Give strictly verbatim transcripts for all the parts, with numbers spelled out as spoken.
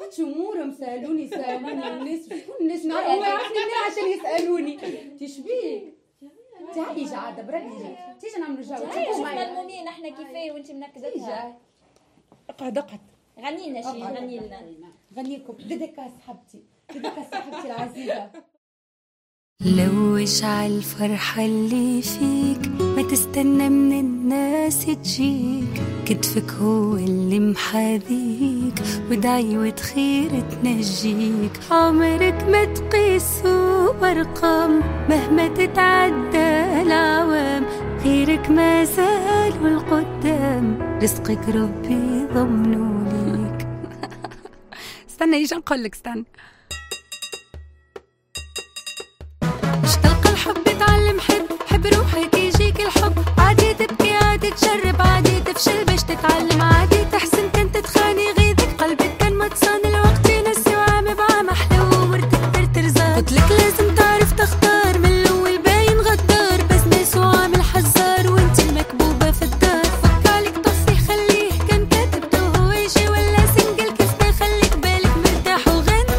عرفت امورهم سالوني سالوني الناس شكون الناس هو يعرفني منين عشان يسالوني تشبيك تعالي عاده بربي تيجي نعملوا جو شفنا المومين احنا كيفاه وانت منكدتها. اقعد اقعد غني لنا شي غني لنا غني لكم ديديكاس صاحبتي ديديكاس صاحبتي العزيزه. لوش عالفرحة اللي فيك ما تستنى من الناس تجيك كتفك هو اللي محاذيك ودعي وتخير تنجيك عمرك ما تقيسوا أرقام مهما تتعدى العوام غيرك ما زال والقدام رزقك ربي ضمنه ليك. استنى يجي نقولك استنى تعلم حب حب روحك يجيك الحب عادي تبكي عادي تجرب عادي تفشل باش تتعلم عادي تحسن كنت تخاني غيظك قلبك كان متصان الوقت ينسي وعام بعام أحلى ومرتك ترزان قلتلك لازم تعرف تختار من الأول باين غدار بس ناس وعامل حزار وانت المكبوبة في الدار فك عليك طفي خليه كان كاتب تو هو يجي ولا سنجل كيف تخليك بالك مرتاح وغني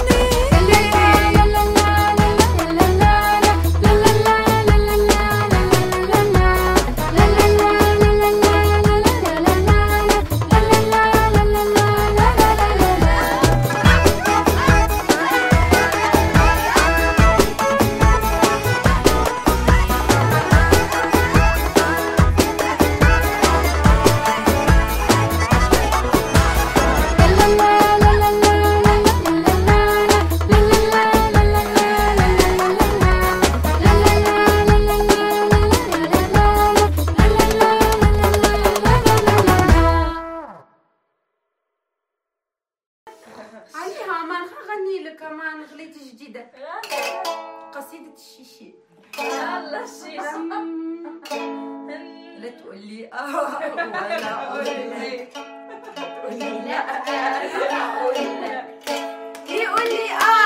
عليها ما نغني لك ما نغليت جديدة قصيدة الشيشي. يلا الشيشي لا تقولي اه ولا اقولك تقولي لا انا اقولك يقولي اه